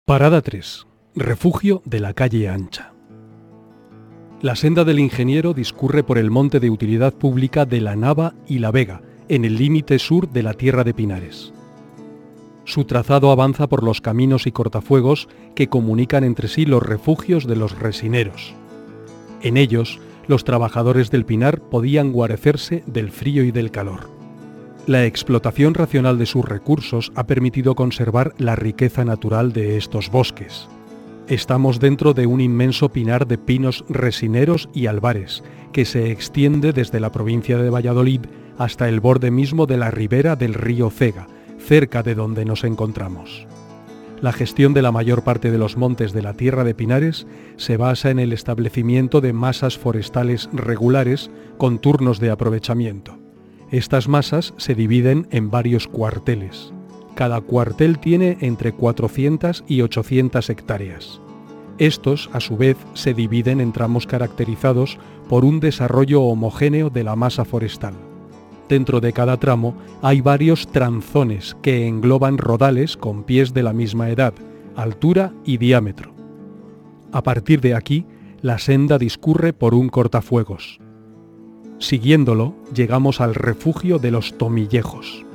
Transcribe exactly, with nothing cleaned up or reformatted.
Parada tres. Refugio de la calle Ancha. La senda del ingeniero discurre por el monte de utilidad pública de La Nava y La Vega, en el límite sur de la Tierra de Pinares. Su trazado avanza por los caminos y cortafuegos que comunican entre sí los refugios de los resineros. En ellos, los trabajadores del pinar podían guarecerse del frío y del calor. La explotación racional de sus recursos ha permitido conservar la riqueza natural de estos bosques. Estamos dentro de un inmenso pinar de pinos resineros y albares, que se extiende desde la provincia de Valladolid hasta el borde mismo de la ribera del río Cega, cerca de donde nos encontramos. La gestión de la mayor parte de los montes de la Tierra de Pinares se basa en el establecimiento de masas forestales regulares con turnos de aprovechamiento. Estas masas se dividen en varios cuarteles. Cada cuartel tiene entre cuatrocientas y ochocientas hectáreas. Estos, a su vez, se dividen en tramos caracterizados por un desarrollo homogéneo de la masa forestal. Dentro de cada tramo hay varios tranzones que engloban rodales con pies de la misma edad, altura y diámetro. A partir de aquí, la senda discurre por un cortafuegos. Siguiéndolo, llegamos al refugio de los Tomillejos.